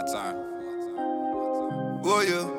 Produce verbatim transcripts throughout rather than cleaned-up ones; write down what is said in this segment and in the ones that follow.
My time. Will you?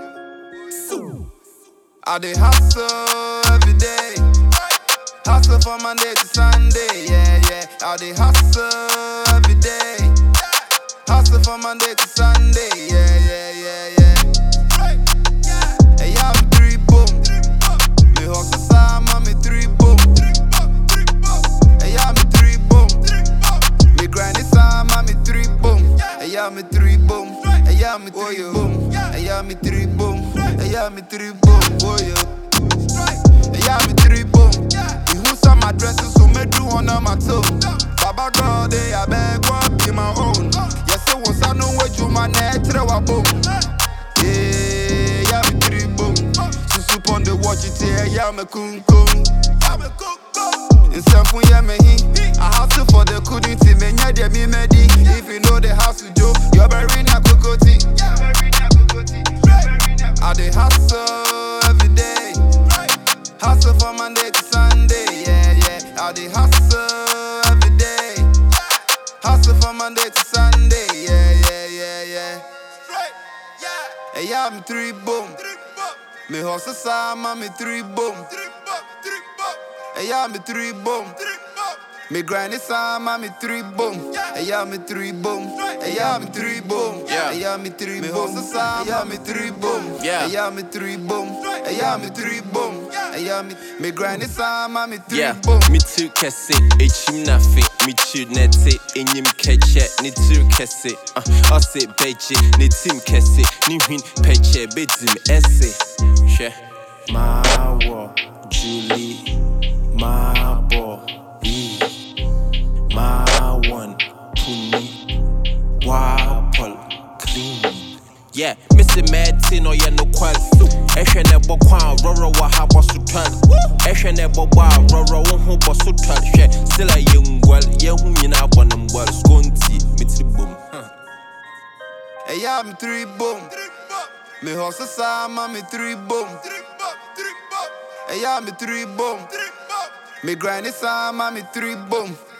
I dey hustle every day. Hustle from Monday to Sunday, yeah, yeah. I dey hustle every day. Hustle from Monday to Sunday, yeah, yeah, yeah, yeah. Hey, I'm three boom. Me hustle some, me three boom. Hey, I'm three boom. Me grind it some, me three boom. Hey, I'm three boom. Hey, I'm three boom. Hey, I'm three boom. Hey, I'm three boom. Oh, yeah. Hey, I'm three boom. You who some addresses so me do on my toe. Baba God, they I beg one be my own. Yes, so once I know what you my net throw a boom. Yeah, yeah, me three boom. So soup on the watch it here, yeah, me kun kun. In sample, yeah, me he. I hustle for the couldn't see me, yeah, they me medi. If you know the house to Joe, you're very na kokoti. I dey hustle every day. Hustle from Monday to Sunday, yeah, yeah. I dey hustle every day. Hustle from Monday to Sunday, yeah, yeah, yeah, yeah. Hey, yeah, me three boom. Me hustle some, me three boom. Hey, yeah, me three boom. Me grind it some, me three boom. Hey, yeah, me three boom. Hey, yeah, me three boom. Hey, yeah, me three boom. Me hustle some, yeah, me three boom. Hey, yeah, me three boom. Hey, yeah, me three boom. Hey, yeah, me me grind it some, me three Yeah, boom. me too kese, echim na fe, me chud nete, enyim keche, ni too kese, uh, ose beje, ni tim kese, ni win peche, bedim esse, she. My war, Julie, my boy, e, my one, puni, wapol, clean. Yeah, Mister Martin or ya no qual. Eshe nebo kwa roro wa ha bosu tal. Eshe nebo ba roro won bosu tal. She still a young well, ye hu nyina bonum well skonti mitri boom. Hey, yeah, me three boom. Me hustle some, me three boom. Hey, yeah, me three boom. Me grind it some, me three boom.